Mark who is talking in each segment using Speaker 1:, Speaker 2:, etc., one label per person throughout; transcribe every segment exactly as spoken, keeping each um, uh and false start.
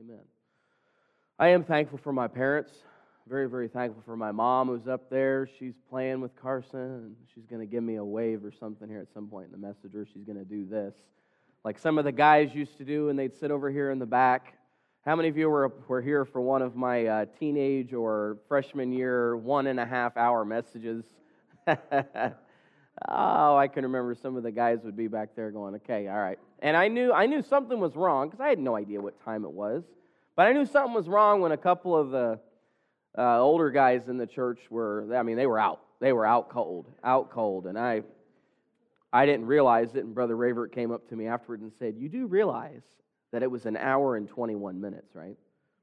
Speaker 1: Amen. I am thankful for my parents. Very, very thankful for my mom who's up there. She's playing with Carson, and she's going to give me a wave or something here at some point in the message, or she's going to do this. Like some of the guys used to do, and they'd sit over here in the back. How many of you were, were here for one of my uh, teenage or freshman year one and a half hour messages? Oh, I can remember some of the guys would be back there going, okay, all right. And I knew I knew something was wrong, because I had no idea what time it was. But I knew something was wrong when a couple of the uh, older guys in the church were, I mean, they were out. They were out cold, out cold. And I I didn't realize it, and Brother Rayvert came up to me afterward and said, you do realize that it was an hour and twenty-one minutes, right?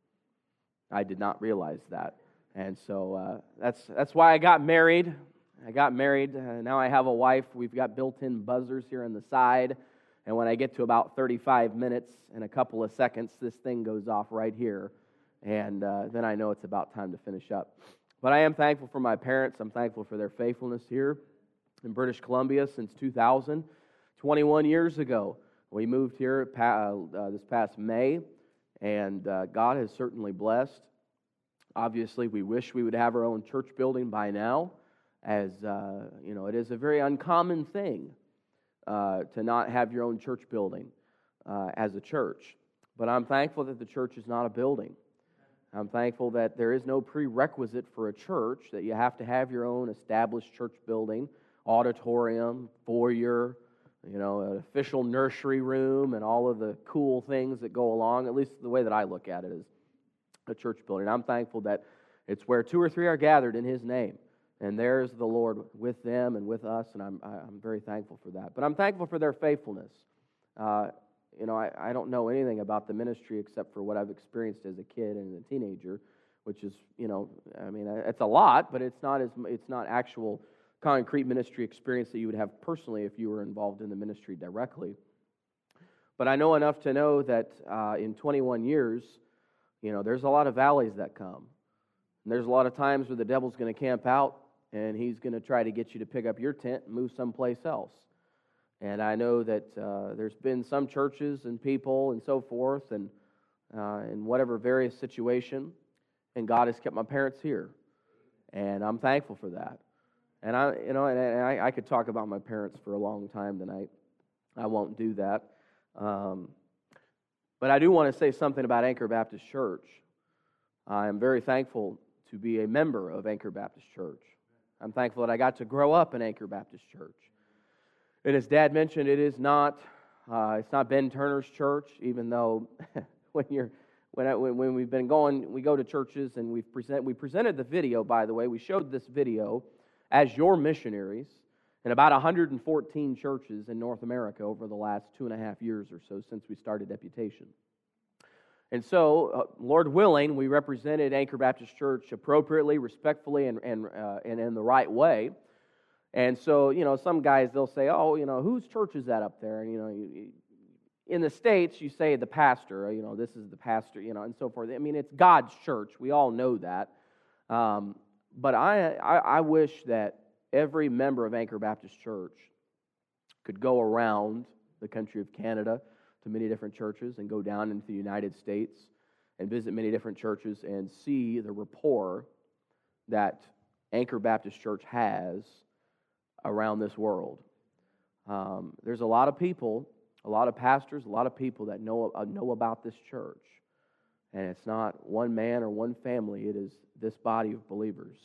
Speaker 1: I did not realize that. And so uh, that's that's why I got married. I got married. Uh, now I have a wife. We've got built-in buzzers here on the side. And when I get to about thirty-five minutes and a couple of seconds, this thing goes off right here. And uh, then I know it's about time to finish up. But I am thankful for my parents. I'm thankful for their faithfulness here in British Columbia since two thousand. twenty-one years ago, we moved here uh, this past May. And uh, God has certainly blessed. Obviously, we wish we would have our own church building by now. As, uh, you know, it is a very uncommon thing uh, to not have your own church building uh, as a church. But I'm thankful that the church is not a building. I'm thankful that there is no prerequisite for a church, that you have to have your own established church building, auditorium, foyer, you know, an official nursery room, and all of the cool things that go along, at least the way that I look at it as a church building. I'm thankful that it's where two or three are gathered in His name. And there's the Lord with them and with us, and I'm I'm very thankful for that. But I'm thankful for their faithfulness. Uh, you know, I, I don't know anything about the ministry except for what I've experienced as a kid and a teenager, which is, you know, I mean, it's a lot, but it's not as it's not actual concrete ministry experience that you would have personally if you were involved in the ministry directly. But I know enough to know that uh, in twenty-one years, you know, there's a lot of valleys that come. And there's a lot of times where the devil's going to camp out, and he's going to try to get you to pick up your tent and move someplace else. And I know that uh, there's been some churches and people and so forth, and uh, in whatever various situation, and God has kept my parents here, and I'm thankful for that. And I, you know, and I, I could talk about my parents for a long time tonight. I won't do that. Um, but I do want to say something about Anchor Baptist Church. I am very thankful to be a member of Anchor Baptist Church. I'm thankful that I got to grow up in Anchor Baptist Church. And as Dad mentioned, it is not uh, it's not Ben Turner's church, even though when you're when I, when, when we've been going, we go to churches and we've present we presented the video. By the way, we showed this video as your missionaries in about one hundred fourteen churches in North America over the last two and a half years or so since we started Deputation. And so, uh, Lord willing, we represented Anchor Baptist Church appropriately, respectfully, and and uh, and in the right way. And so, you know, some guys, they'll say, oh, you know, whose church is that up there? And, you know, you, you, in the States, you say the pastor, you know, this is the pastor, you know, and so forth. I mean, it's God's church. We all know that. Um, but I, I I wish that every member of Anchor Baptist Church could go around the country of Canada to many different churches and go down into the United States and visit many different churches and see the rapport that Anchor Baptist Church has around this world. Um, there's a lot of people, a lot of pastors, a lot of people that know, uh, know about this church. And it's not one man or one family, it is this body of believers.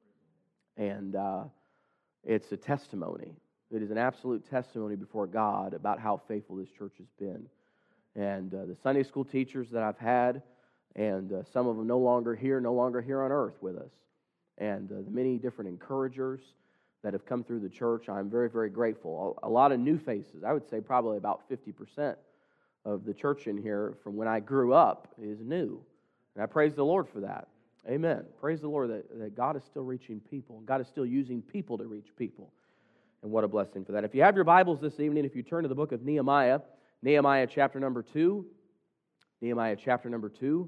Speaker 1: And uh, it's a testimony. It is an absolute testimony before God about how faithful this church has been. And uh, the Sunday school teachers that I've had, and uh, some of them no longer here, no longer here on earth with us. And uh, the many different encouragers that have come through the church, I'm very, very grateful. A, a lot of new faces. I would say probably about fifty percent of the church in here from when I grew up is new. And I praise the Lord for that. Amen. Praise the Lord that, that God is still reaching people. God is still using people to reach people. And what a blessing for that. If you have your Bibles this evening, if you turn to the book of Nehemiah, Nehemiah chapter number two, Nehemiah chapter number two.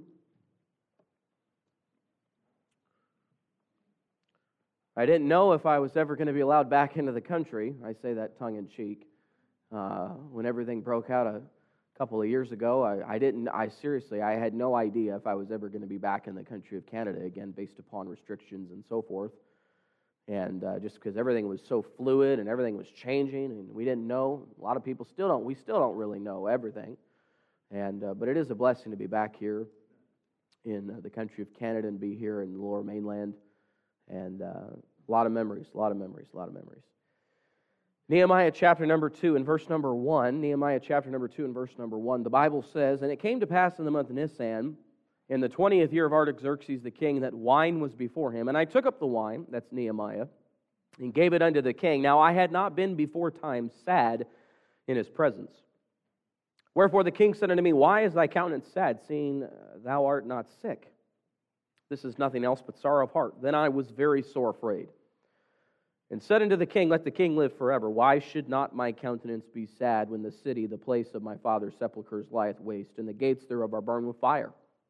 Speaker 1: I didn't know if I was ever going to be allowed back into the country. I say that tongue-in-cheek. Uh, when everything broke out of a couple of years ago. I, I didn't, I seriously, I had no idea if I was ever going to be back in the country of Canada again based upon restrictions and so forth. And uh, just because everything was so fluid and everything was changing and we didn't know. A lot of people still don't, we still don't really know everything. And uh, but it is a blessing to be back here in uh, the country of Canada and be here in the Lower Mainland. And uh, a lot of memories, a lot of memories, a lot of memories. Nehemiah chapter number two and verse number one, Nehemiah chapter number two and verse number one, the Bible says, "And it came to pass in the month of Nisan, in the twentieth year of Artaxerxes the king, that wine was before him. And I took up the wine," that's Nehemiah, "and gave it unto the king. Now I had not been before time sad in his presence. Wherefore the king said unto me, Why is thy countenance sad, seeing uh, thou art not sick? This is nothing else but sorrow of heart. Then I was very sore afraid, and said unto the king, Let the king live forever. Why should not my countenance be sad when the city, the place of my father's sepulchres, lieth waste, and the gates thereof are burned with fire?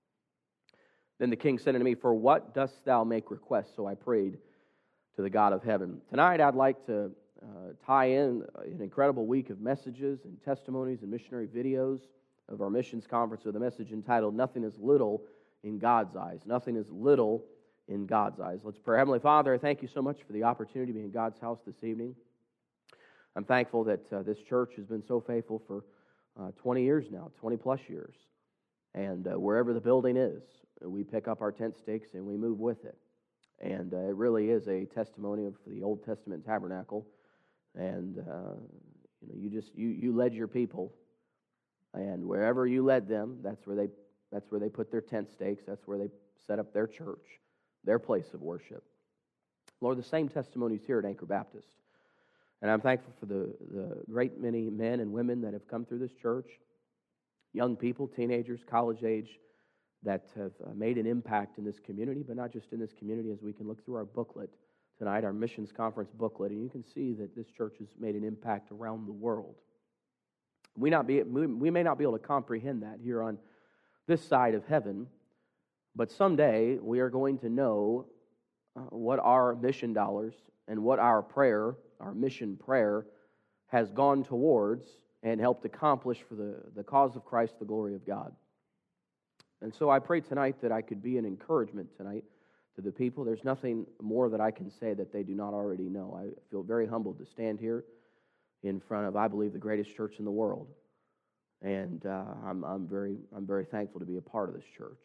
Speaker 1: Then the king said unto me, For what dost thou make request? So I prayed to the God of heaven." Tonight I'd like to uh, tie in an incredible week of messages and testimonies and missionary videos of our missions conference with a message entitled, "Nothing is Little in God's Eyes." Nothing is little in God's eyes. Let's pray. Heavenly Father, I thank you so much for the opportunity to be in God's house this evening. I'm thankful that uh, this church has been so faithful for uh, twenty years now, twenty plus years. And uh, wherever the building is, we pick up our tent stakes and we move with it. And uh, it really is a testimony of the Old Testament tabernacle. And uh, you know, you just you you led your people, and wherever you led them, that's where they that's where they put their tent stakes. That's where they set up their church, their place of worship. Lord, the same testimonies here at Anchor Baptist. And I'm thankful for the, the great many men and women that have come through this church, young people, teenagers, college age, that have made an impact in this community, but not just in this community, as we can look through our booklet tonight, our missions conference booklet, and you can see that this church has made an impact around the world. We, not be, we may not be able to comprehend that here on this side of heaven, but someday we are going to know uh, what our mission dollars and what our prayer, our mission prayer, has gone towards and helped accomplish for the, the cause of Christ, the glory of God. And so I pray tonight that I could be an encouragement tonight to the people. There's nothing more that I can say that they do not already know. I feel very humbled to stand here in front of, I believe, the greatest church in the world. And uh, I'm, I'm very I'm very thankful to be a part of this church.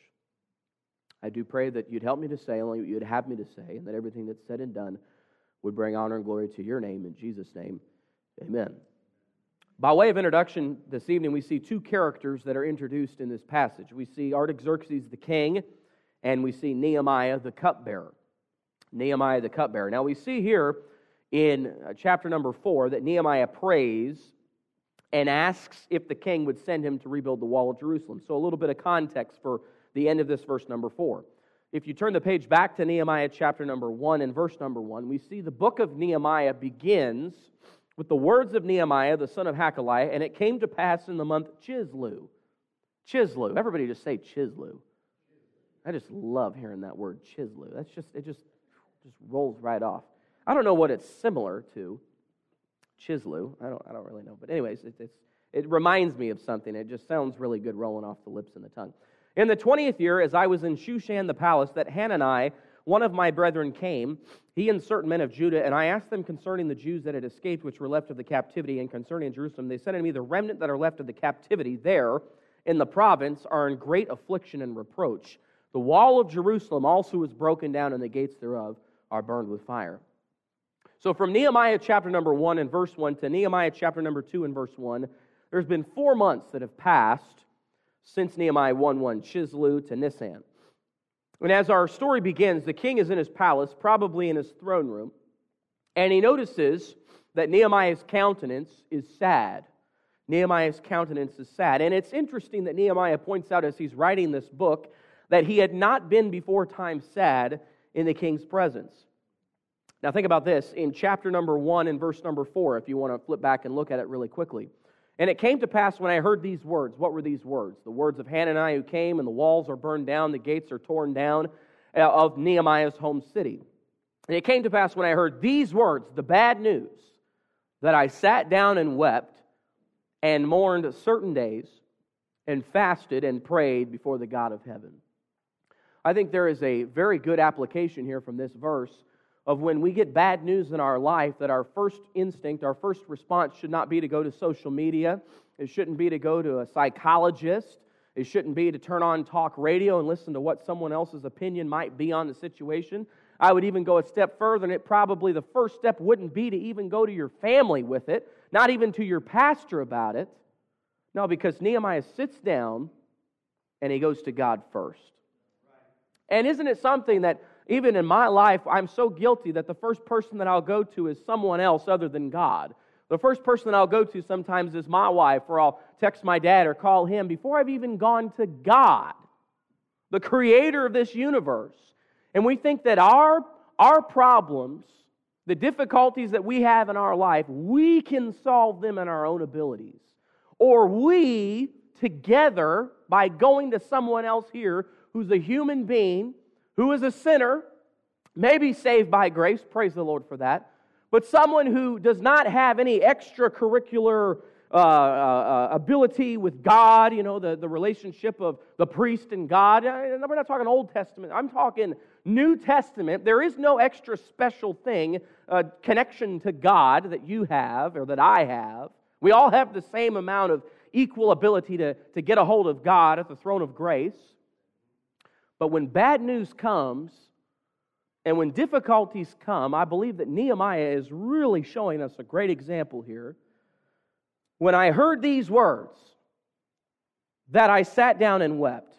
Speaker 1: I do pray that you'd help me to say only what you'd have me to say, and that everything that's said and done would bring honor and glory to your name. In Jesus' name, amen. By way of introduction this evening, we see two characters that are introduced in this passage. We see Artaxerxes the king, and we see Nehemiah the cupbearer. Nehemiah the cupbearer. Now we see here in chapter number four that Nehemiah prays and asks if the king would send him to rebuild the wall of Jerusalem. So a little bit of context for the end of this verse number four. If you turn the page back to Nehemiah chapter number one and verse number one, we see the book of Nehemiah begins with the words of Nehemiah, the son of Hakaliah, and it came to pass in the month Chislew. Chislew. Everybody just say Chislew. I just love hearing that word, Chislew. That's just it just just rolls right off. I don't know what it's similar to. Chislew. I don't I don't really know, but anyways, it, it's it reminds me of something. It just sounds really good rolling off the lips and the tongue. In the twentieth year, as I was in Shushan the palace, that Hanani, one of my brethren, came, he and certain men of Judah, and I asked them concerning the Jews that had escaped, which were left of the captivity, and concerning Jerusalem. They said unto me, The remnant that are left of the captivity there in the province are in great affliction and reproach. The wall of Jerusalem also is broken down, and the gates thereof are burned with fire. So from Nehemiah chapter number one and verse one to Nehemiah chapter number two and verse one, there's been four months that have passed since Nehemiah one one, Chislew to Nisan. And as our story begins, the king is in his palace, probably in his throne room, and he notices that Nehemiah's countenance is sad. Nehemiah's countenance is sad. And it's interesting that Nehemiah points out as he's writing this book that he had not been before time sad in the king's presence. Now think about this, in chapter number one and verse number four, if you want to flip back and look at it really quickly. And it came to pass when I heard these words. What were these words? The words of Hanani who came, and the walls are burned down, the gates are torn down of Nehemiah's home city. And it came to pass when I heard these words, the bad news, that I sat down and wept and mourned certain days and fasted and prayed before the God of heaven. I think there is a very good application here from this verse of when we get bad news in our life, that our first instinct, our first response should not be to go to social media. It shouldn't be to go to a psychologist. It shouldn't be to turn on talk radio and listen to what someone else's opinion might be on the situation. I would even go a step further, and it probably the first step wouldn't be to even go to your family with it, not even to your pastor about it. No, because Nehemiah sits down and he goes to God first. And isn't it something that even in my life, I'm so guilty that the first person that I'll go to is someone else other than God. The first person that I'll go to sometimes is my wife, or I'll text my dad or call him before I've even gone to God, the creator of this universe. And we think that our, our problems, the difficulties that we have in our life, we can solve them in our own abilities. Or we, together, by going to someone else here who's a human being, who is a sinner, maybe saved by grace, praise the Lord for that, but someone who does not have any extracurricular uh, uh, ability with God, you know, the, the relationship of the priest and God. We're not talking Old Testament. I'm talking New Testament. There is no extra special thing, uh, connection to God that you have or that I have. We all have the same amount of equal ability to, to get a hold of God at the throne of grace. But when bad news comes, and when difficulties come, I believe that Nehemiah is really showing us a great example here. When I heard these words, that I sat down and wept,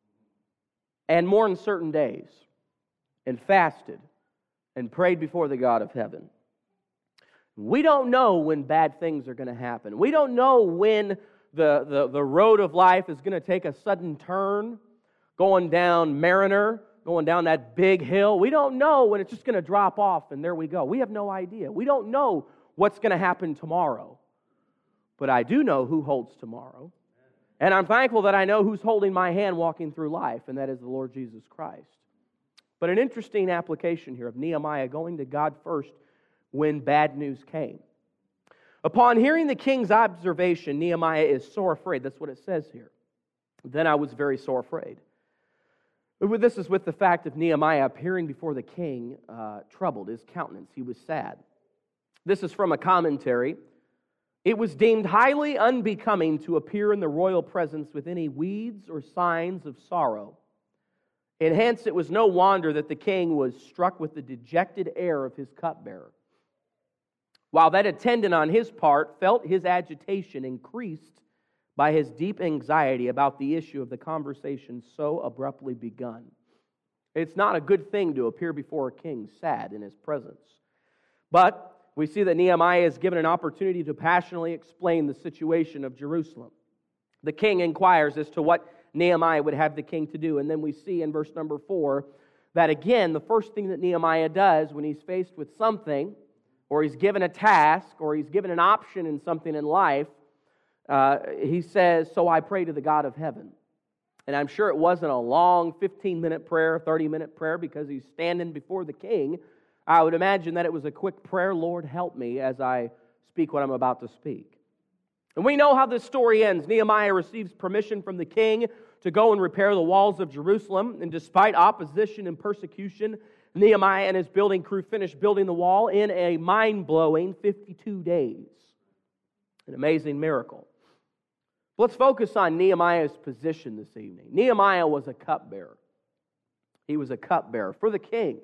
Speaker 1: and mourned certain days, and fasted, and prayed before the God of heaven. We don't know when bad things are going to happen. We don't know when the, the, the road of life is going to take a sudden turn, going down Mariner, going down that big hill. We don't know when it's just going to drop off and there we go. We have no idea. We don't know what's going to happen tomorrow. But I do know who holds tomorrow. And I'm thankful that I know who's holding my hand walking through life, and that is the Lord Jesus Christ. But an interesting application here of Nehemiah going to God first when bad news came. Upon hearing the king's observation, Nehemiah is sore afraid. That's what it says here. Then I was very sore afraid. This is with the fact of Nehemiah appearing before the king, uh, troubled, his countenance. He was sad. This is from a commentary. It was deemed highly unbecoming to appear in the royal presence with any weeds or signs of sorrow. And hence it was no wonder that the king was struck with the dejected air of his cupbearer. While that attendant on his part felt his agitation increased by his deep anxiety about the issue of the conversation so abruptly begun. It's not a good thing to appear before a king sad in his presence. But we see that Nehemiah is given an opportunity to passionately explain the situation of Jerusalem. The king inquires as to what Nehemiah would have the king to do. And then we see in verse number four that again, the first thing that Nehemiah does when he's faced with something, or he's given a task, or he's given an option in something in life, uh, he says, so I pray to the God of heaven. And I'm sure it wasn't a long fifteen-minute prayer, thirty-minute prayer, because he's standing before the king. I would imagine that it was a quick prayer, Lord, help me as I speak what I'm about to speak. And we know how this story ends. Nehemiah receives permission from the king to go and repair the walls of Jerusalem. And despite opposition and persecution, Nehemiah and his building crew finished building the wall in a mind-blowing fifty-two days. An amazing miracle. Let's focus on Nehemiah's position this evening. Nehemiah was a cupbearer. He was a cupbearer for the king.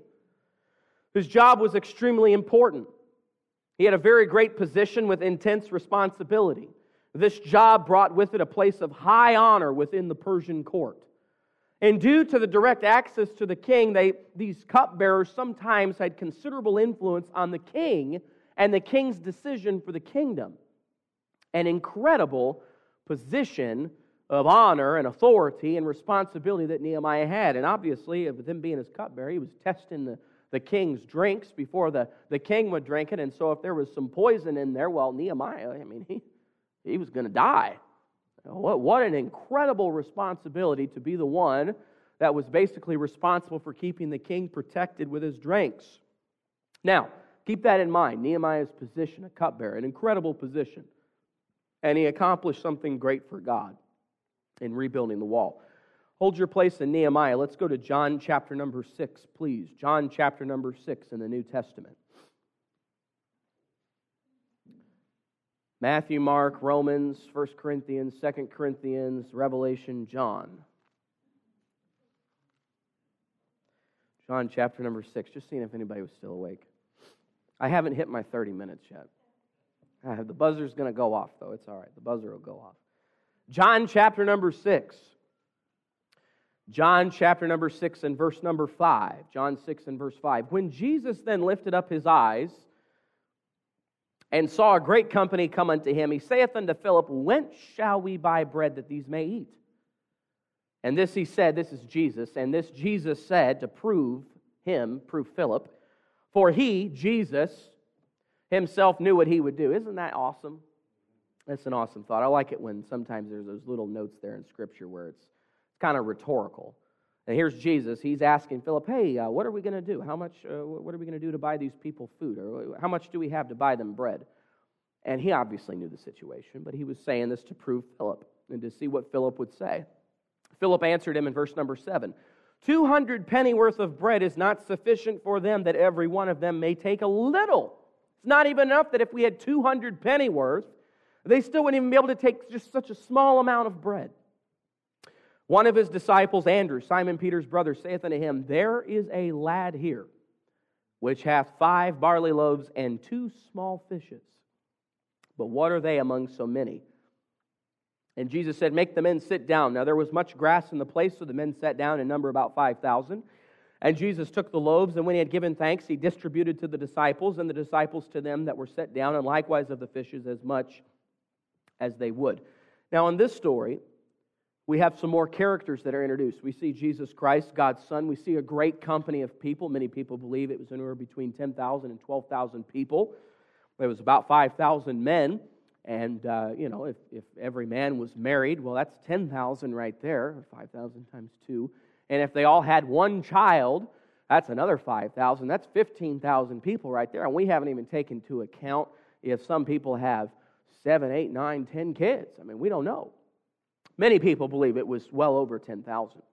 Speaker 1: His job was extremely important. He had a very great position with intense responsibility. This job brought with it a place of high honor within the Persian court. And due to the direct access to the king, they, these cupbearers sometimes had considerable influence on the king and the king's decision for the kingdom. An incredible position of honor and authority and responsibility that Nehemiah had. And obviously, with him being his cupbearer, he was testing the, the king's drinks before the, the king would drink it. And so if there was some poison in there, well, Nehemiah, I mean, he, he was going to die. What, what an incredible responsibility to be the one that was basically responsible for keeping the king protected with his drinks. Now, keep that in mind. Nehemiah's position, a cupbearer, an incredible position. And he accomplished something great for God. in rebuilding the wall. Hold your place in Nehemiah. Let's go to John chapter number six, please. John chapter number six in the New Testament. Matthew, Mark, Romans, First Corinthians, Second Corinthians, Revelation, John. John chapter number six, just seeing if anybody was still awake. I haven't hit my thirty minutes yet. I have, the buzzer's going to go off, though. It's all right. The buzzer will go off. John chapter number six. John chapter number six and verse number five. John six and verse five. When Jesus then lifted up his eyes and saw a great company come unto him, he saith unto Philip, Whence shall we buy bread that these may eat? And this he said, this is Jesus, and this Jesus said to prove him, prove Philip, for he, Jesus, himself knew what he would do. Isn't that awesome? That's an awesome thought. I like it when sometimes there's those little notes there in Scripture where it's kind of rhetorical. And here's Jesus. He's asking Philip, hey, uh, what are we going to do? How much, uh, what are we going to do to buy these people food? Or how much do we have to buy them bread? And he obviously knew the situation, but he was saying this to prove Philip and to see what Philip would say. Philip answered him in verse number seven, Two hundred pennyworth of bread is not sufficient for them that every one of them may take a little. It's not even enough that if we had two hundred pennyworth, they still wouldn't even be able to take just such a small amount of bread. One of his disciples, Andrew, Simon Peter's brother, saith unto him, There is a lad here, which hath five barley loaves and two small fishes. But what are they among so many? And Jesus said, Make the men sit down. Now there was much grass in the place, so the men sat down in number about five thousand. And Jesus took the loaves, and when he had given thanks, he distributed to the disciples, and the disciples to them that were set down, and likewise of the fishes as much as they would. Now in this story, we have some more characters that are introduced. We see Jesus Christ, God's Son. We see a great company of people. Many people believe it was anywhere between ten thousand and twelve thousand people. There was about five thousand men. And, uh, you know, if, if every man was married, well, that's ten thousand right there, five thousand times two. And if they all had one child, that's another five thousand. That's fifteen thousand people right there. And we haven't even taken into account if some people have seven, eight, nine, ten kids. I mean, we don't know. Many people believe it was well over ten thousand.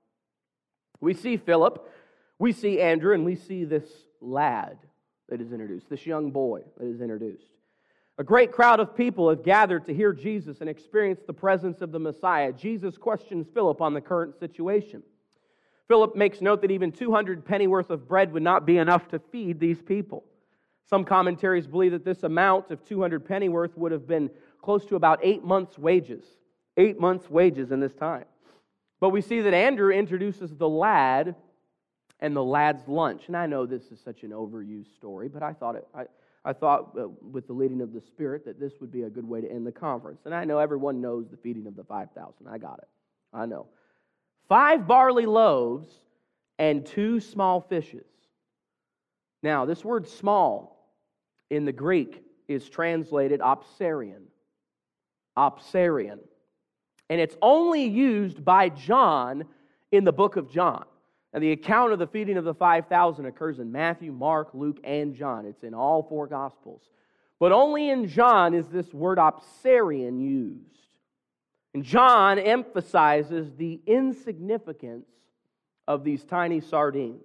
Speaker 1: We see Philip, we see Andrew, and we see this lad that is introduced, this young boy that is introduced. A great crowd of people have gathered to hear Jesus and experience the presence of the Messiah. Jesus questions Philip on the current situation. Philip makes note that even two hundred pennyworth of bread would not be enough to feed these people. Some commentaries believe that this amount of two hundred pennyworth would have been close to about eight months' wages. Eight months' wages in this time. But we see that Andrew introduces the lad and the lad's lunch. And I know this is such an overused story, but I thought it... I, I thought, uh, with the leading of the Spirit, that this would be a good way to end the conference. And I know everyone knows the feeding of the five thousand. I got it. I know. Five barley loaves and two small fishes. Now, this word small in the Greek is translated opsarion. Opsarion. And it's only used by John in the book of John. And the account of the feeding of the five thousand occurs in Matthew, Mark, Luke, and John. It's in all four Gospels. But only in John is this word opsarion used. And John emphasizes the insignificance of these tiny sardines.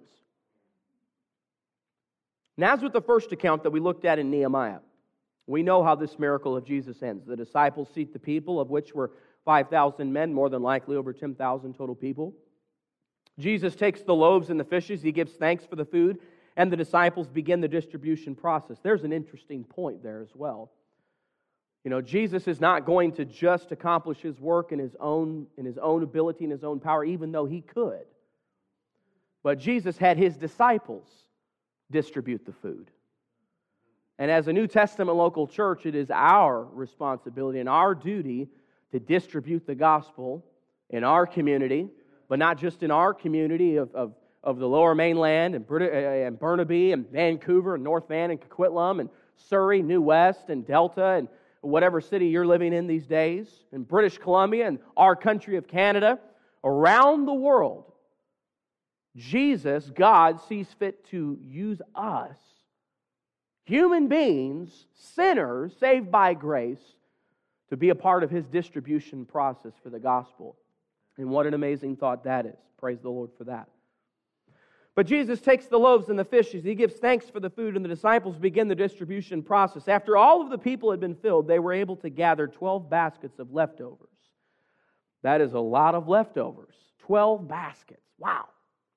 Speaker 1: And as with the first account that we looked at in Nehemiah, we know how this miracle of Jesus ends. The disciples seat the people, of which were five thousand men, more than likely over ten thousand total people. Jesus takes the loaves and the fishes, he gives thanks for the food, and the disciples begin the distribution process. There's an interesting point there as well. You know, Jesus is not going to just accomplish his work in his own, in his own ability and his own power, even though he could. But Jesus had his disciples distribute the food. And as a New Testament local church, it is our responsibility and our duty to distribute the gospel in our community, but not just in our community of, of, of the Lower Mainland and, Brit- and Burnaby and Vancouver and North Van and Coquitlam and Surrey, New West and Delta and whatever city you're living in these days, and British Columbia and our country of Canada, around the world. Jesus, God, sees fit to use us, human beings, sinners saved by grace, to be a part of his distribution process for the gospel. And what an amazing thought that is. Praise the Lord for that. But Jesus takes the loaves and the fishes. He gives thanks for the food, and the disciples begin the distribution process. After all of the people had been filled, they were able to gather twelve baskets of leftovers. That is a lot of leftovers. twelve baskets. Wow.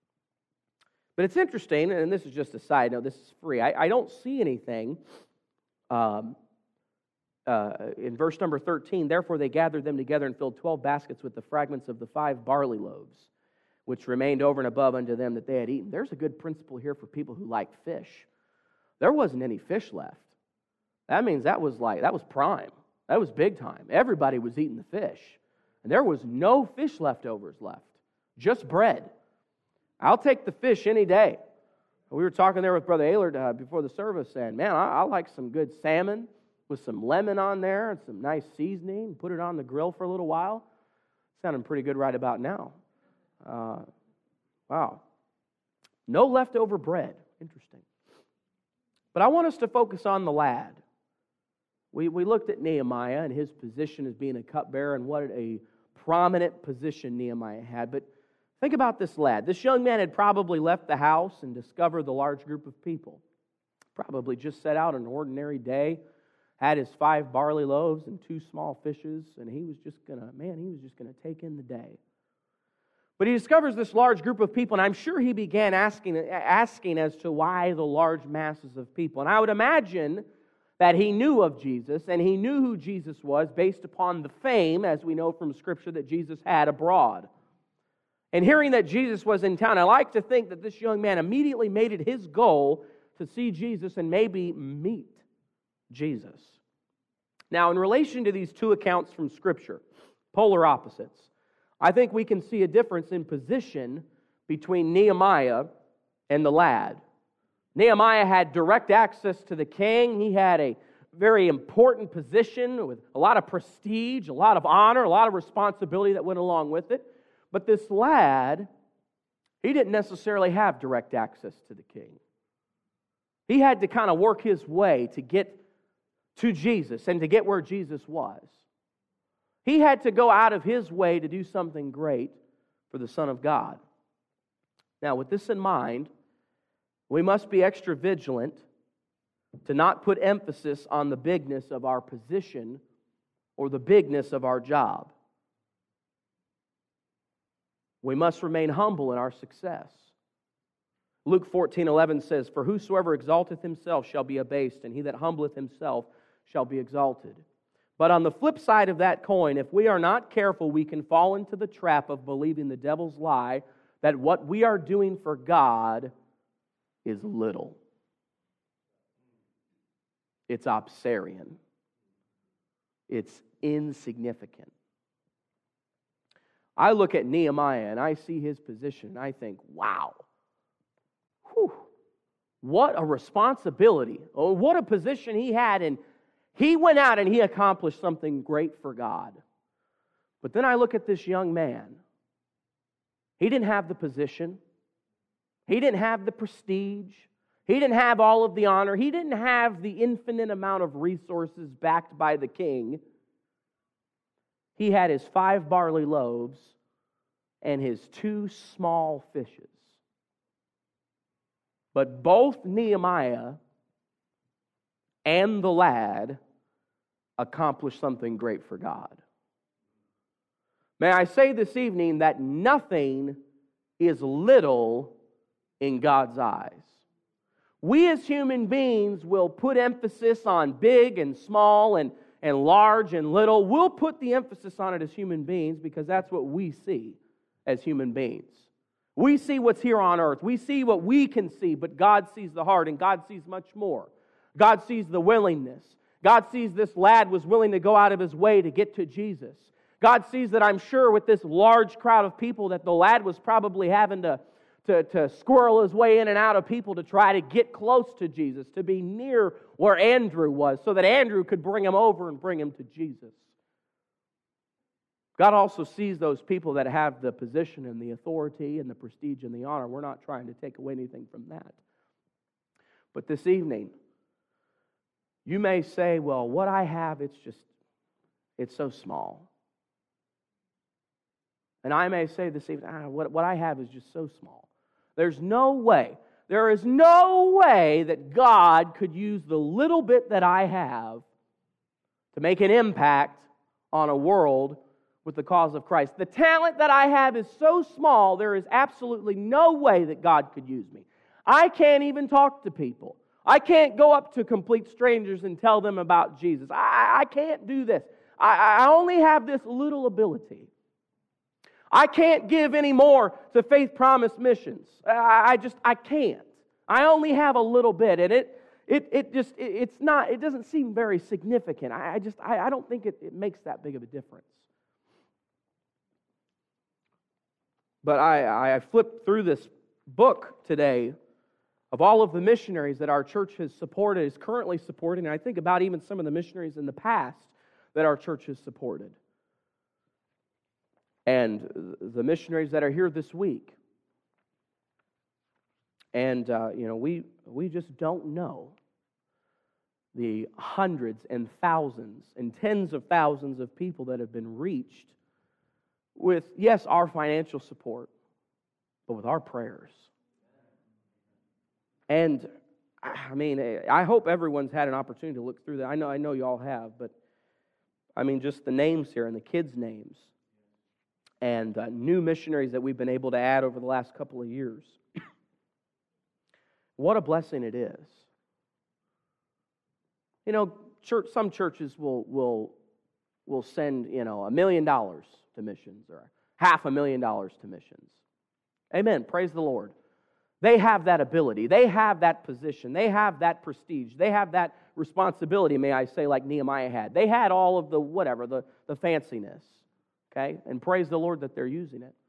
Speaker 1: But it's interesting, and this is just a side note, this is free. I, I don't see anything um, uh, in verse number thirteen. Therefore they gathered them together and filled twelve baskets with the fragments of the five barley loaves, which remained over and above unto them that they had eaten. There's a good principle here for people who like fish. There wasn't any fish left. That means that was like, that was prime. That was big time. Everybody was eating the fish. And there was no fish leftovers left. Just bread. I'll take the fish any day. We were talking there with Brother Aylard uh, before the service, saying, man, I, I like some good salmon with some lemon on there and some nice seasoning. Put it on the grill for a little while. Sounding pretty good right about now. Uh, wow. No leftover bread. Interesting. But I want us to focus on the lad. We, we looked at Nehemiah and his position as being a cupbearer and what a prominent position Nehemiah had. But think about this lad. This young man had probably left the house and discovered the large group of people. Probably just set out an ordinary day, had his five barley loaves and two small fishes, and he was just going to, man, he was just going to take in the day. But he discovers this large group of people, and I'm sure he began asking, asking as to why the large masses of people. And I would imagine that he knew of Jesus, and he knew who Jesus was based upon the fame, as we know from Scripture, that Jesus had abroad. And hearing that Jesus was in town, I like to think that this young man immediately made it his goal to see Jesus and maybe meet Jesus. Now, in relation to these two accounts from Scripture, polar opposites, I think we can see a difference in position between Nehemiah and the lad. Nehemiah had direct access to the king. He had a very important position with a lot of prestige, a lot of honor, a lot of responsibility that went along with it. But this lad, he didn't necessarily have direct access to the king. He had to kind of work his way to get to Jesus and to get where Jesus was. He had to go out of his way to do something great for the Son of God. Now, with this in mind, we must be extra vigilant to not put emphasis on the bigness of our position or the bigness of our job. We must remain humble in our success. Luke fourteen eleven says, "For whosoever exalteth himself shall be abased, and he that humbleth himself shall be exalted." But on the flip side of that coin, if we are not careful, we can fall into the trap of believing the devil's lie that what we are doing for God is little. It's obscene. It's insignificant. I look at Nehemiah and I see his position and I think, wow, whew, what a responsibility. Oh, what a position he had, and he went out and he accomplished something great for God. But then I look at this young man. He didn't have the position. He didn't have the prestige. He didn't have all of the honor. He didn't have the infinite amount of resources backed by the king. He had his five barley loaves and his two small fishes. But both Nehemiah and the lad accomplished something great for God. May I say this evening that nothing is little in God's eyes. We as human beings will put emphasis on big and small and, and large and little. We'll put the emphasis on it as human beings because that's what we see as human beings. We see what's here on earth. We see what we can see, but God sees the heart, and God sees much more. God sees the willingness. God sees this lad was willing to go out of his way to get to Jesus. God sees that, I'm sure, with this large crowd of people, that the lad was probably having to, to, to squirrel his way in and out of people to try to get close to Jesus, to be near where Andrew was, so that Andrew could bring him over and bring him to Jesus. God also sees those people that have the position and the authority and the prestige and the honor. We're not trying to take away anything from that. But this evening, you may say, well, what I have, it's just, it's so small. And I may say this evening, ah, what, what I have is just so small. There's no way, there is no way that God could use the little bit that I have to make an impact on a world with the cause of Christ. The talent that I have is so small, there is absolutely no way that God could use me. I can't even talk to people. I can't go up to complete strangers and tell them about Jesus. I, I can't do this. I, I only have this little ability. I can't give any more to Faith Promise Missions. I, I just, I can't. I only have a little bit, and it it it just, it, it's not, it doesn't seem very significant. I, I just, I, I don't think it, it makes that big of a difference. But I, I flipped through this book today of all of the missionaries that our church has supported, is currently supporting, and I think about even some of the missionaries in the past that our church has supported. And the missionaries that are here this week. And, uh, you know, we we just don't know the hundreds and thousands and tens of thousands of people that have been reached with, yes, our financial support, but with our prayers. And, I mean, I hope everyone's had an opportunity to look through that. I know, I know you all have, but, I mean, just the names here and the kids' names and uh, new missionaries that we've been able to add over the last couple of years. What a blessing it is. You know, church, some churches will will will send, you know, a million dollars to missions or half a million dollars to missions. Amen. Praise the Lord. They have that ability. They have that position. They have that prestige. They have that responsibility, may I say, like Nehemiah had. They had all of the whatever, the, the fanciness. Okay? And praise the Lord that they're using it.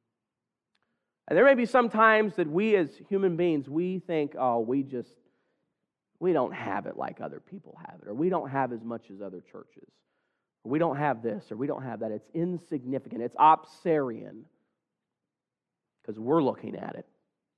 Speaker 1: And there may be some times that we as human beings, we think, oh, we just, we don't have it like other people have it, or we don't have as much as other churches, or we don't have this, or we don't have that. It's insignificant. It's obscerian because we're looking at it.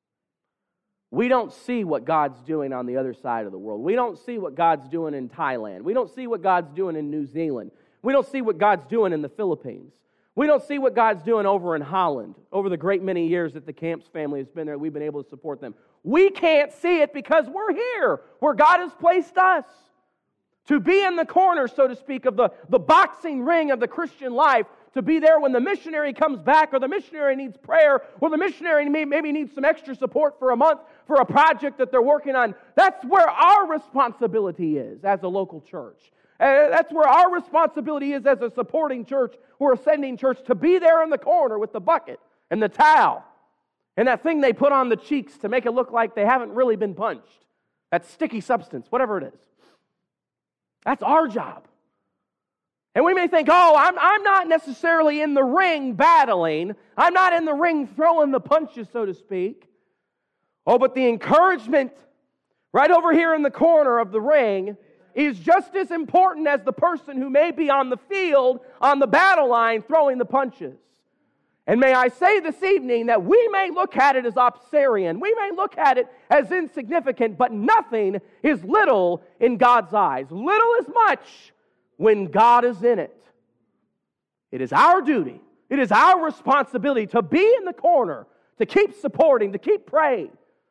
Speaker 1: We don't see what God's doing on the other side of the world. We don't see what God's doing in Thailand. We don't see what God's doing in New Zealand. We don't see what God's doing in the Philippines. We don't see what God's doing over in Holland, over the great many years that the Camps family has been there. We've been able to support them. We can't see it because we're here, where God has placed us. To be in the corner, so to speak, of the, the boxing ring of the Christian life, to be there when the missionary comes back, or the missionary needs prayer, or the missionary may, maybe needs some extra support for a month for a project that they're working on. That's where our responsibility is as a local church. And that's where our responsibility is as a supporting church or a sending church, to be there in the corner with the bucket and the towel and that thing they put on the cheeks to make it look like they haven't really been punched. That sticky substance, whatever it is. That's our job. And we may think, oh, I'm, I'm not necessarily in the ring battling. I'm not in the ring throwing the punches, so to speak. Oh, but the encouragement right over here in the corner of the ring is just as important as the person who may be on the field, on the battle line, throwing the punches. And may I say this evening that we may look at it as obscene, we may look at it as insignificant, but nothing is little in God's eyes. Little is much when God is in it. It is our duty, it is our responsibility to be in the corner, to keep supporting, to keep praying.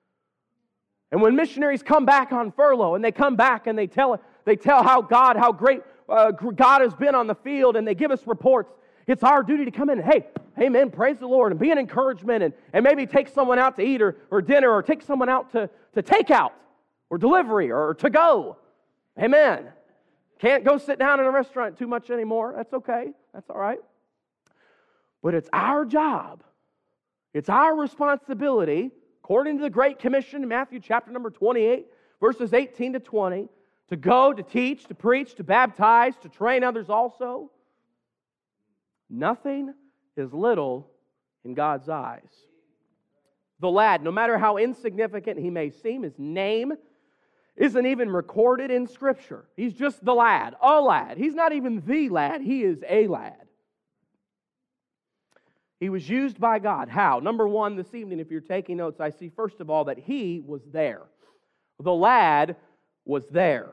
Speaker 1: And when missionaries come back on furlough, and they come back and they tell they tell how God, how great uh, God has been on the field, and they give us reports, it's our duty to come in and, hey, amen, praise the Lord, and be an encouragement, and, and maybe take someone out to eat or, or dinner, or take someone out to, to take out, or delivery, or to go. Amen. Can't go sit down in a restaurant too much anymore. That's okay. That's all right. But it's our job. It's our responsibility, according to the Great Commission in Matthew chapter number twenty-eight, verses eighteen to twenty, to go, to teach, to preach, to baptize, to train others also. Nothing is little in God's eyes. The lad, no matter how insignificant he may seem, his name isn't even recorded in Scripture. He's just the lad, a lad. He's not even the lad, he is a lad. He was used by God. How? Number one, this evening, if you're taking notes, I see first of all that he was there. The lad was there.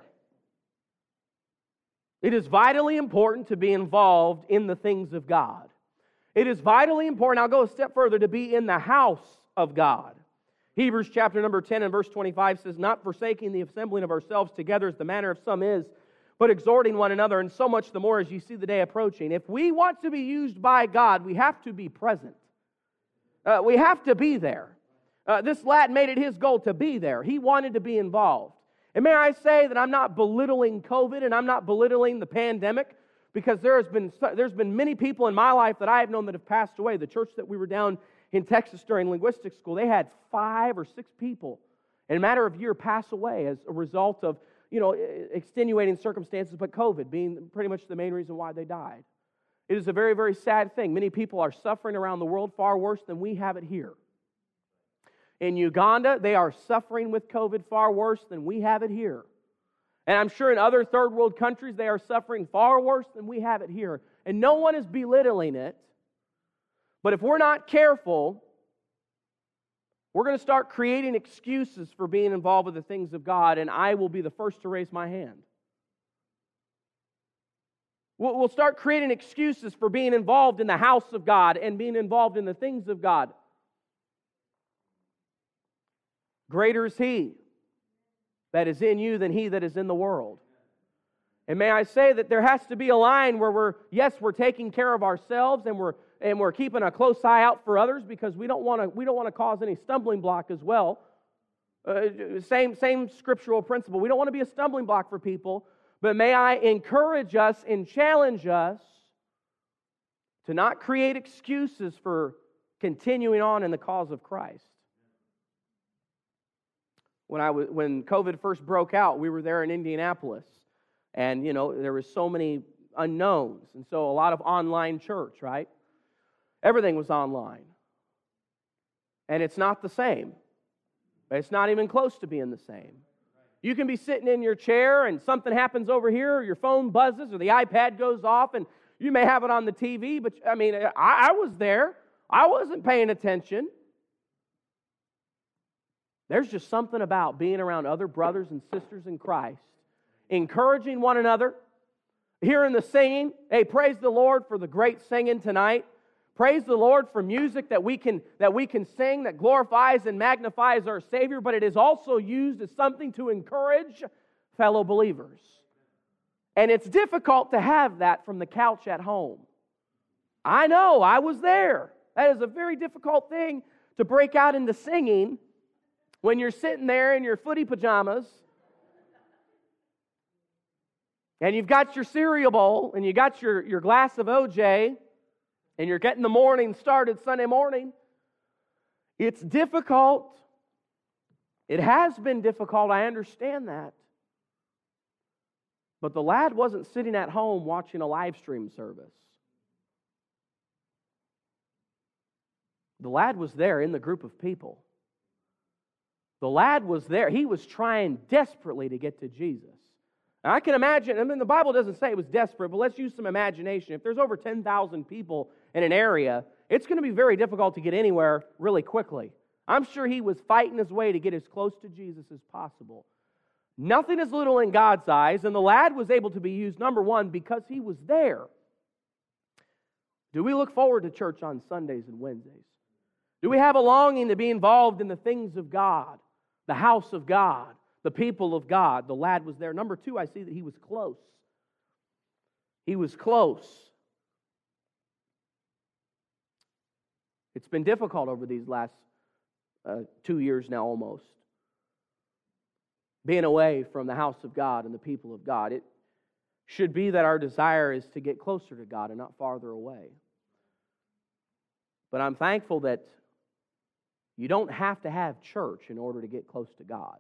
Speaker 1: It is vitally important to be involved in the things of God. It is vitally important, I'll go a step further, to be in the house of God. Hebrews chapter number ten and verse twenty-five says, not forsaking the assembling of ourselves together as the manner of some is, but exhorting one another, and so much the more as you see the day approaching. If we want to be used by God, we have to be present. Uh, we have to be there. Uh, this lad made it his goal to be there. He wanted to be involved. And may I say that I'm not belittling COVID and I'm not belittling the pandemic, because there has been there's been many people in my life that I have known that have passed away. The church that we were down in Texas during linguistics school, they had five or six people in a matter of a year pass away as a result of, you know, extenuating circumstances, but COVID being pretty much the main reason why they died. It is a very, very sad thing. Many people are suffering around the world far worse than we have it here. In Uganda, they are suffering with COVID far worse than we have it here. And I'm sure in other third world countries, they are suffering far worse than we have it here. And no one is belittling it. But if we're not careful, we're going to start creating excuses for being involved with the things of God, and I will be the first to raise my hand. We'll start creating excuses for being involved in the house of God and being involved in the things of God. Greater is He that is in you than he that is in the world. And may I say that there has to be a line where we're, yes, we're taking care of ourselves and we're and we're keeping a close eye out for others, because we don't want to we don't want to cause any stumbling block as well. Uh, same same scriptural principle. We don't want to be a stumbling block for people, but may I encourage us and challenge us to not create excuses for continuing on in the cause of Christ. When I was, when COVID first broke out, we were there in Indianapolis, and you know there was so many unknowns, and so a lot of online church, right? Everything was online, and it's not the same. It's not even close to being the same. You can be sitting in your chair, and something happens over here, or your phone buzzes, or the iPad goes off, and you may have it on the T V. But I mean, I, I was there. I wasn't paying attention. There's just something about being around other brothers and sisters in Christ, encouraging one another, hearing the singing. Hey, praise the Lord for the great singing tonight. Praise the Lord for music that we can that we can sing that glorifies and magnifies our Savior, but it is also used as something to encourage fellow believers. And it's difficult to have that from the couch at home. I know, I was there. That is a very difficult thing to break out into singing when you're sitting there in your footy pajamas and you've got your cereal bowl and you got your, your glass of O J and you're getting the morning started Sunday morning. It's difficult. It has been difficult. I understand that. But the lad wasn't sitting at home watching a live stream service. The lad was there in the group of people. The lad was there. He was trying desperately to get to Jesus. Now, I can imagine, I mean, the Bible doesn't say it was desperate, but let's use some imagination. If there's over ten thousand people in an area, it's going to be very difficult to get anywhere really quickly. I'm sure he was fighting his way to get as close to Jesus as possible. Nothing is little in God's eyes, and the lad was able to be used, number one, because he was there. Do we look forward to church on Sundays and Wednesdays? Do we have a longing to be involved in the things of God, the house of God, the people of God? The lad was there. Number two, I see that he was close. He was close. It's been difficult over these last uh, two years now almost, being away from the house of God and the people of God. It should be that our desire is to get closer to God and not farther away. But I'm thankful that you don't have to have church in order to get close to God.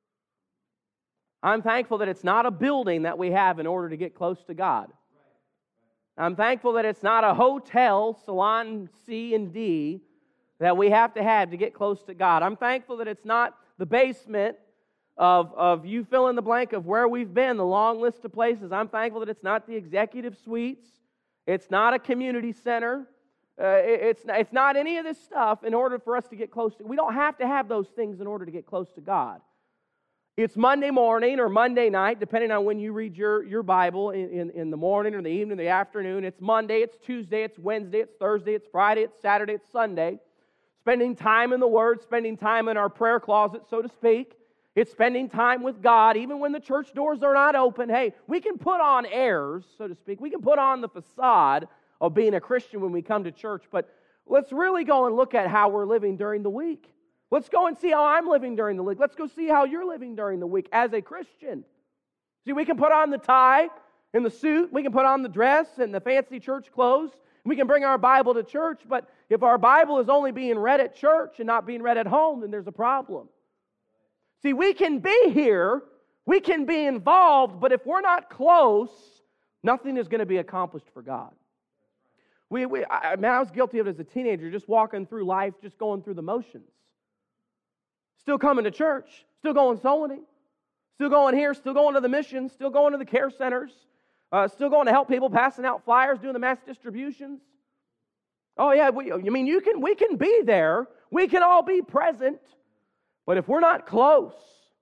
Speaker 1: I'm thankful that it's not a building that we have in order to get close to God. I'm thankful that it's not a hotel, salon C and D, that we have to have to get close to God. I'm thankful that it's not the basement of, of you fill in the blank of where we've been, the long list of places. I'm thankful that it's not the executive suites. It's not a community center. Uh, it's, it's not any of this stuff in order for us to get close to. We don't have to have those things in order to get close to God. It's Monday morning or Monday night, depending on when you read your, your Bible in, in, in the morning or the evening or the afternoon. It's Monday, it's Tuesday, it's Wednesday, it's Thursday, it's Friday, it's Saturday, it's Sunday. Spending time in the Word, spending time in our prayer closet, so to speak. It's spending time with God, even when the church doors are not open. Hey, we can put on airs, so to speak. We can put on the facade of being a Christian when we come to church, but let's really go and look at how we're living during the week. Let's go and see how I'm living during the week. Let's go see how you're living during the week as a Christian. See, we can put on the tie and the suit. We can put on the dress and the fancy church clothes. We can bring our Bible to church, but if our Bible is only being read at church and not being read at home, then there's a problem. See, we can be here, we can be involved, but if we're not close, nothing is going to be accomplished for God. We, we, I, man, I was guilty of it as a teenager, just walking through life, just going through the motions. Still coming to church, still going sewing, still going here, still going to the missions, still going to the care centers, uh, still going to help people, passing out flyers, doing the mass distributions. Oh yeah, we, I mean, you can, we can be there, we can all be present, but if we're not close,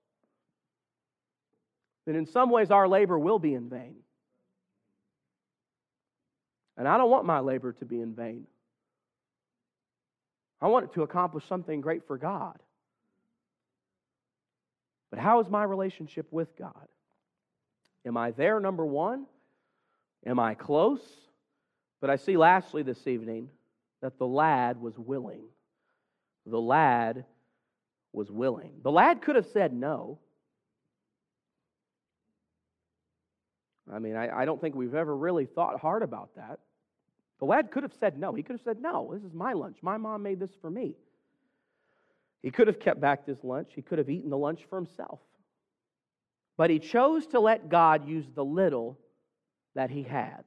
Speaker 1: then in some ways our labor will be in vain. And I don't want my labor to be in vain. I want it to accomplish something great for God. But how is my relationship with God? Am I there, number one? Am I close? But I see lastly this evening that the lad was willing. The lad was willing. The lad could have said no. I mean, I, I don't think we've ever really thought hard about that. The lad could have said no. He could have said, no, this is my lunch. My mom made this for me. He could have kept back this lunch. He could have eaten the lunch for himself. But he chose to let God use the little that he had.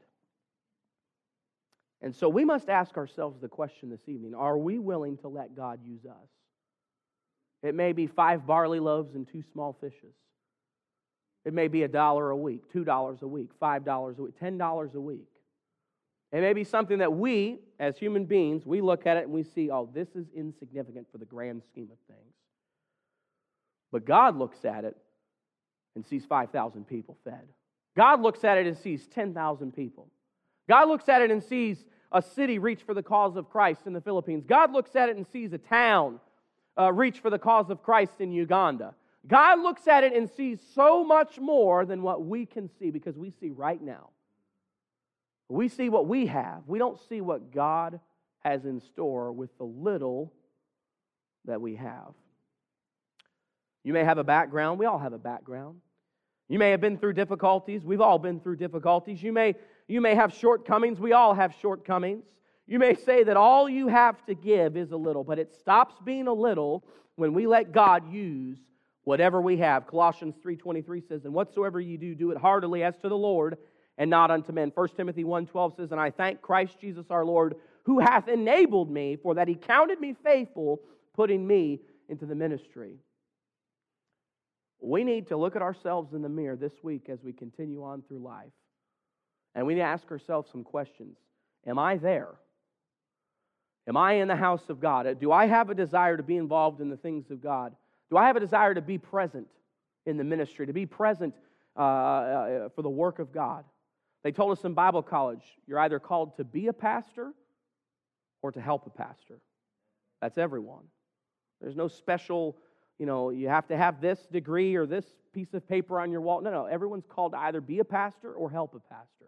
Speaker 1: And so we must ask ourselves the question this evening, are we willing to let God use us? It may be five barley loaves and two small fishes. It may be a dollar a week, two dollars a week, five dollars a week, ten dollars a week. It may be something that we, as human beings, we look at it and we see, oh, this is insignificant for the grand scheme of things. But God looks at it and sees five thousand people fed. God looks at it and sees ten thousand people. God looks at it and sees a city reach for the cause of Christ in the Philippines. God looks at it and sees a town uh, reach for the cause of Christ in Uganda. God looks at it and sees so much more than what we can see, because we see right now. We see what we have. We don't see what God has in store with the little that we have. You may have a background. We all have a background. You may have been through difficulties. We've all been through difficulties. You may, you may have shortcomings. We all have shortcomings. You may say that all you have to give is a little, but it stops being a little when we let God use whatever we have. Colossians three twenty-three says, and whatsoever you do, do it heartily as to the Lord, and not unto men. First Timothy one twelve says, and I thank Christ Jesus our Lord, who hath enabled me, for that he counted me faithful, putting me into the ministry. We need to look at ourselves in the mirror this week as we continue on through life. And we need to ask ourselves some questions. Am I there? Am I in the house of God? Do I have a desire to be involved in the things of God? Do I have a desire to be present in the ministry, to be present uh, uh, for the work of God? They told us in Bible college, you're either called to be a pastor or to help a pastor. That's everyone. There's no special, you know, you have to have this degree or this piece of paper on your wall. No, no, everyone's called to either be a pastor or help a pastor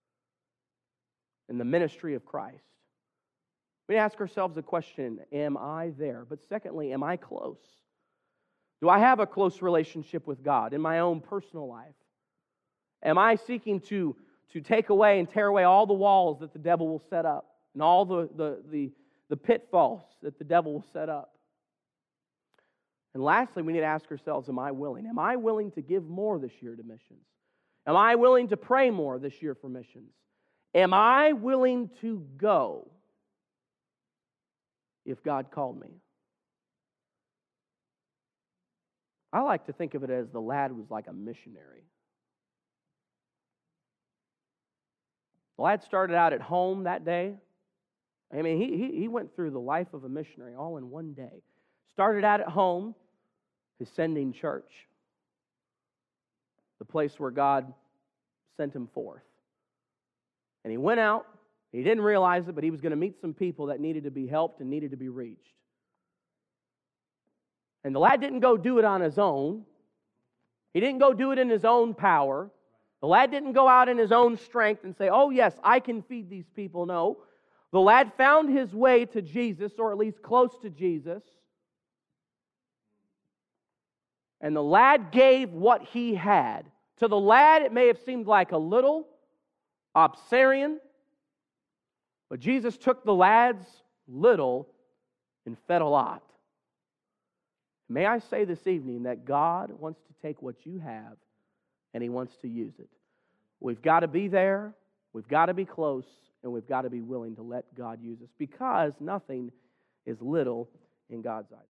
Speaker 1: in the ministry of Christ. We ask ourselves the question, am I there? But secondly, am I close? Do I have a close relationship with God in my own personal life? Am I seeking to, to take away and tear away all the walls that the devil will set up and all the, the, the, the pitfalls that the devil will set up? And lastly, we need to ask ourselves, am I willing? Am I willing to give more this year to missions? Am I willing to pray more this year for missions? Am I willing to go if God called me? I like to think of it as the lad was like a missionary. The lad started out at home that day. I mean, he, he, he went through the life of a missionary all in one day. Started out at home, his sending church. the place where God sent him forth. And he went out. He didn't realize it, but he was going to meet some people that needed to be helped and needed to be reached. And the lad didn't go do it on his own. He didn't go do it in his own power. The lad didn't go out in his own strength and say, oh yes, I can feed these people. No. The lad found his way to Jesus, or at least close to Jesus. And the lad gave what he had. To the lad, it may have seemed like a little, obscene, but Jesus took the lad's little and fed a lot. May I say this evening that God wants to take what you have and He wants to use it. We've got to be there, we've got to be close, and we've got to be willing to let God use us, because nothing is little in God's eyes.